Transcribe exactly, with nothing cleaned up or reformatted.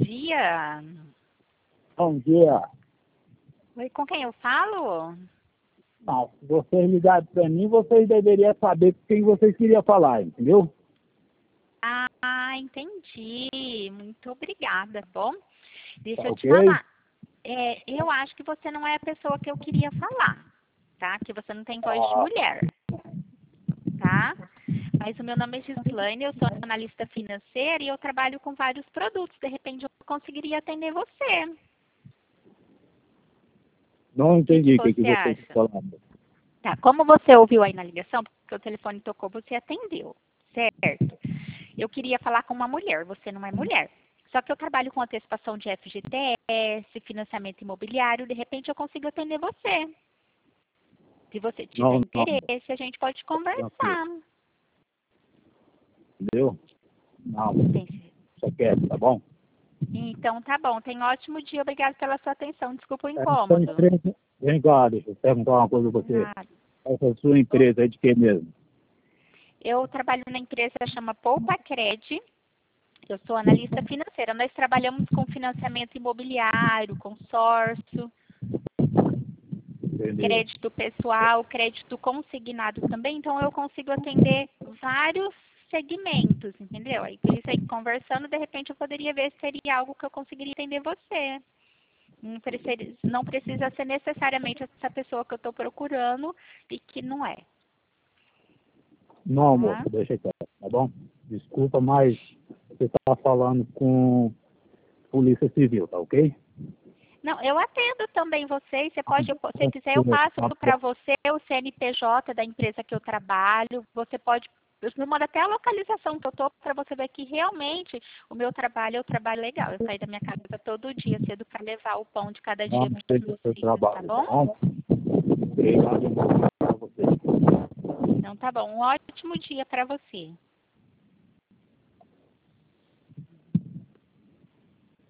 dia. Bom dia. Oi, com quem eu falo? Não, se vocês ligarem para mim, vocês deveriam saber com quem vocês queriam falar, entendeu? Ah, entendi. Muito obrigada, bom? Deixa Tá eu te ok? falar. É, eu acho que você não é a pessoa que eu queria falar, tá? Que você não tem voz de Ah, mulher, tá? Mas o meu nome é Gislaine, eu sou analista financeira e eu trabalho com vários produtos. De repente eu conseguiria atender você. não O que, que entendi o que, que você vocês acha? estão falando. Tá, como você ouviu aí na ligação, porque o telefone tocou, você atendeu, certo? Eu queria falar com uma mulher, você não é mulher. Só que eu trabalho com antecipação de F G T S, financiamento imobiliário, de repente eu consigo atender você. Se você tiver Não, não, interesse, a gente pode tranquilo, conversar. entendeu? Não, Tem- só quero, tá bom? Então tá bom, tenha um ótimo dia, obrigada pela sua atenção, desculpa o Essa incômodo. empresa... Vem cá, deixa eu perguntar uma coisa pra você. Nada. Essa sua empresa é de quem mesmo? Eu trabalho na empresa que chama Poupa Cred. Eu sou analista financeira. Nós trabalhamos com financiamento imobiliário, consórcio, Entendeu? crédito pessoal, crédito consignado também. Então, eu consigo atender vários segmentos, entendeu? Aí, por isso aí, conversando, de repente, eu poderia ver se seria algo que eu conseguiria atender você. Não precisa, não precisa ser necessariamente essa pessoa que eu estou procurando e que não é. Não, Tá? moço, deixa quieto, tá bom? Desculpa, mas você tá falando com Polícia Civil, tá ok? Não, eu atendo também vocês. Você pode, eu- se quiser, eu passo para você o C N P J da empresa que eu trabalho. Você pode, eu me mando até a localização que eu tô para você ver que realmente o meu trabalho é um trabalho legal. Eu saio da minha casa todo dia cedo para levar o pão de cada dia Não para sei os do meus seu filhos, tá trabalho, tá bom? bom? Obrigado pra você. Então tá bom. Um ótimo dia para você.